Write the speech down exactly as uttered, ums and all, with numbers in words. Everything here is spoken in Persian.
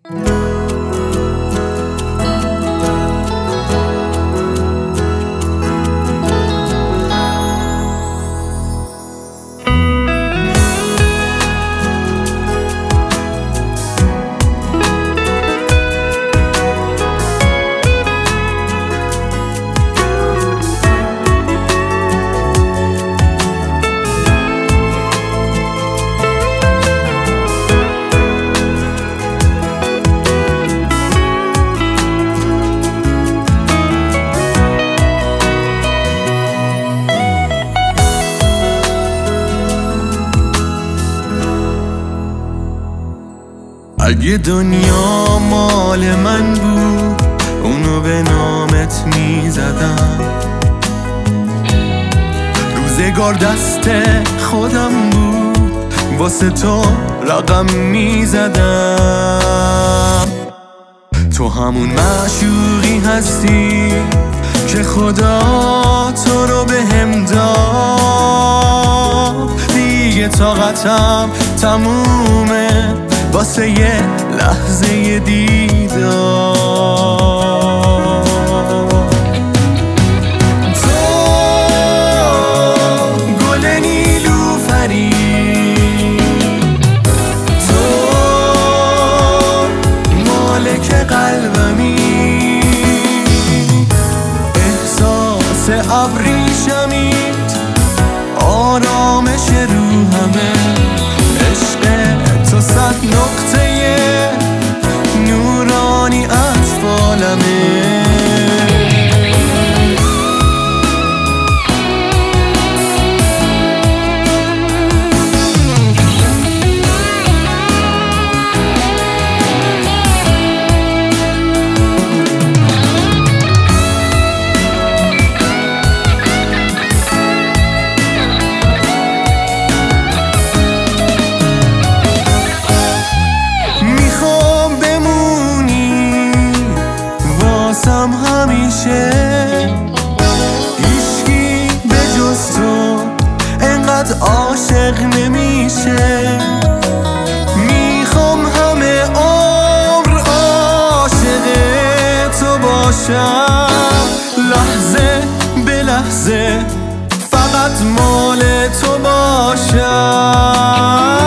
اگه دنیا مال من بود اونو به نامت میزدم، روزگار دست خودم بود واسه تو رقم میزدم. تو همون معشوقی هستی که خدا تو رو به هم داد، دیگه طاقتم تمومه واسه یه لحظه دیدار. تو گل نیلوفری، تو مالک قلبمی، احساس ابریشمید آرامش روحمه، عشق تو صد نقطه نورانی اطفالمه. همیشه هیچکی به جز تو انقدر عاشق نمیشه، میخوام همه عمر عاشق تو باشم، لحظه به لحظه فقط مال تو باشم.